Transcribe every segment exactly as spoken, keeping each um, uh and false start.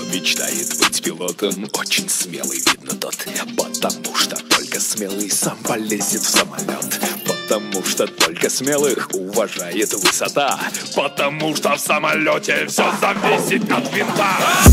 мечтает быть пилотом, очень смелый, видно тот. Потому что только смелый сам полезет в самолет. Потому что только смелых уважает высота. Потому что в самолете все зависит от винта.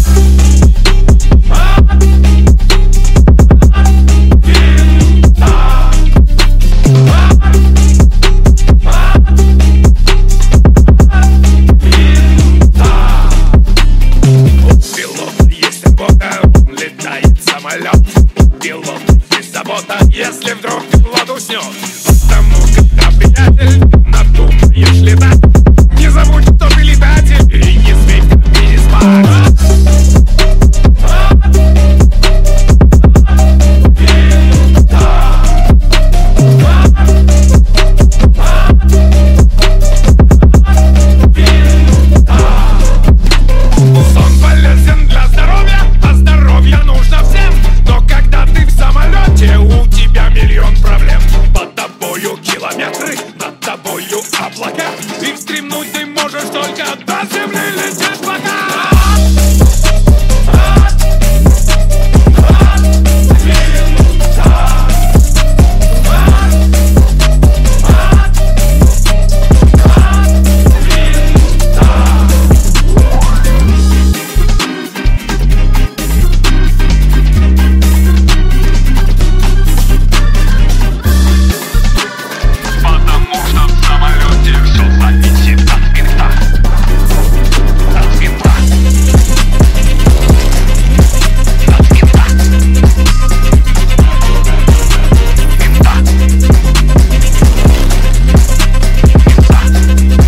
Пилот, есть забота, если вдруг пилот уснет. Потому когда, приятель, надумаешь летать, не забудь, что ты летатель, и не смей в кабине спать. Сон полезен для здоровья, а здоровье нужно всем. У тебя миллион проблем. Под тобою километры, над тобою облака. И стремнуть ты можешь только до земли лететь пока.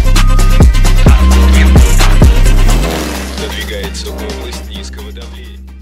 Двигается область низкого давления.